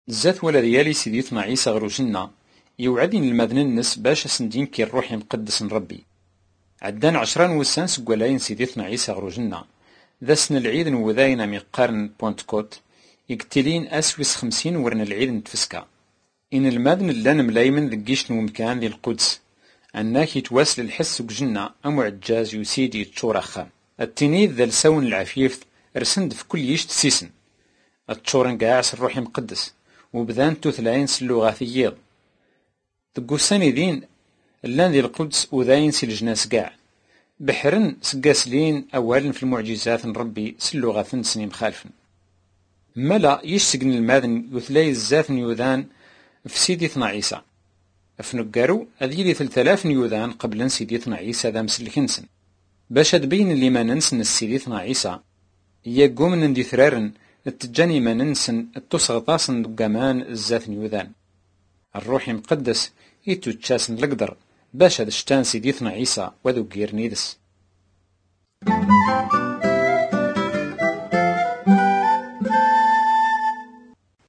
الزات ولا ديالي سيديتنا عيسى غروجنا يوعدين المذن النس باش سندين كي الروح مقدس ربي. عدان 10 وسان سقولاين سيديتنا عيسى غروجنا ذا سن العيد نوذاين مقارن بونتكوت يقتلين أسوس 50 ورن العيد نتفسكا. إن المذن اللان ملايمن ذقيش نومكان ذي القدس أناك يتواصل الحس وجنة أمو عجاز يسيدي تشورخا التنيذ ذا لسون العفيف رسند في كل يشت سيسن التشورن قاعس الروح مقدس وبذان توثلاين سلوغاثييض تقوساني ذين اللان ذي القدس وذاين سي الجناس قاع بحرن سقاسلين أولا في المعجزات ربي سلوغاثن سنين خالفن ملا يشسقن الماذن يثلاي الزاث يوذان في سيديتنا عيسى فنقارو أذيلي 3000 يوذان قبل سيديتنا عيسى ذا مسلكنسن باش تبين اللي ما ننسن السيديتنا عيسى يقوم ندي ثرارن التجاني ما ننسن التصغطاسن دقامان الزاث يوذان الروح مقدس يتو تشاسن القدر باش هذا شتان سيديتنا عيسى وذو قير نيدس.